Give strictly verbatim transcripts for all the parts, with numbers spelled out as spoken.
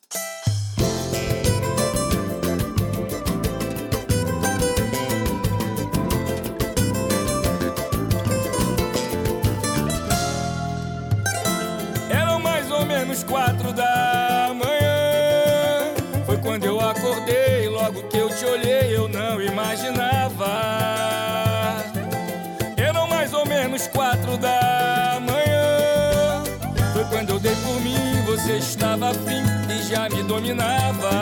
Menos quatro da manhã foi quando eu acordei. Logo que eu te olhei eu não imaginava. Eram mais ou menos quatro da manhã foi quando eu dei por mim. Você estava afim e já me dominava.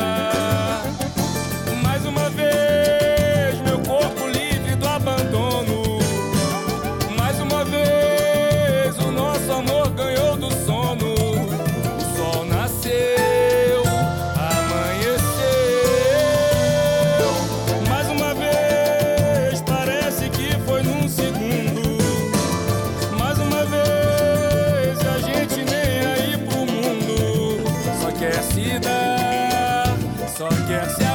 Mais uma vez meu corpo livre do abandono. Mais uma vez o nosso amor ganhou do sono. Quer se dar, só quer se